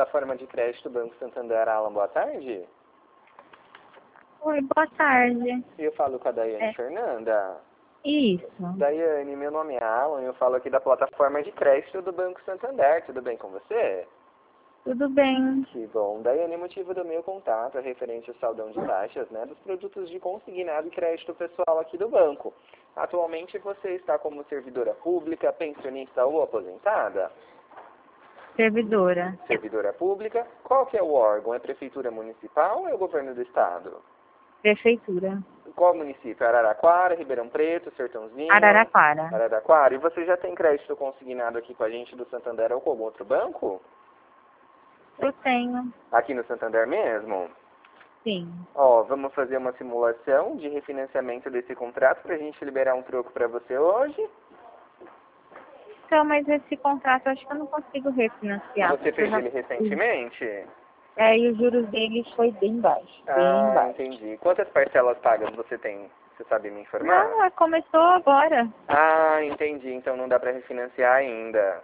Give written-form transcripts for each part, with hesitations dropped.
plataforma de crédito Banco Santander. Alan, boa tarde. Oi, boa tarde. Eu falo com a Daiane Fernanda. Isso. Daiane, meu nome é Alan e eu falo aqui da plataforma de crédito do Banco Santander. Tudo bem com você? Tudo bem. Que bom. Daiane, o motivo do meu contato é referente ao saldão de taxas, né, dos produtos de consignado e crédito pessoal aqui do banco. Atualmente você está como servidora pública, pensionista ou aposentada? Servidora. Servidora pública. Qual que é o órgão? É prefeitura municipal ou é o governo do estado? Prefeitura. Qual município? Araraquara, Ribeirão Preto, Sertãozinho? Araraquara. Araraquara. E você já tem crédito consignado aqui com a gente do Santander ou com algum outro banco? Eu tenho. Aqui no Santander mesmo? Sim. Ó, vamos fazer uma simulação de refinanciamento desse contrato para a gente liberar um troco para você hoje. Então, mas esse contrato eu acho que eu não consigo refinanciar. Você porque eu fez já ele recentemente? E os juros dele foi bem baixo. Bem Ah, baixo. entendi. Quantas parcelas pagas você tem? Você sabe me informar? Não, começou agora. Ah, entendi. Então não dá para refinanciar ainda.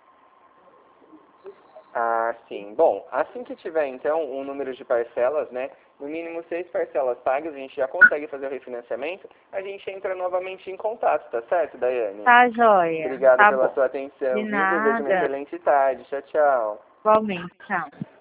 Ah, sim. Bom, assim que tiver, então, um número de parcelas, né? No mínimo 6 parcelas pagas, a gente já consegue fazer o refinanciamento. A gente entra novamente em contato, tá certo, Daiane? Tá, joia. Obrigado Tá pela bom. sua atenção, De viu? Desejo uma nada. excelente tarde. Tchau, tchau. Igualmente. Tchau.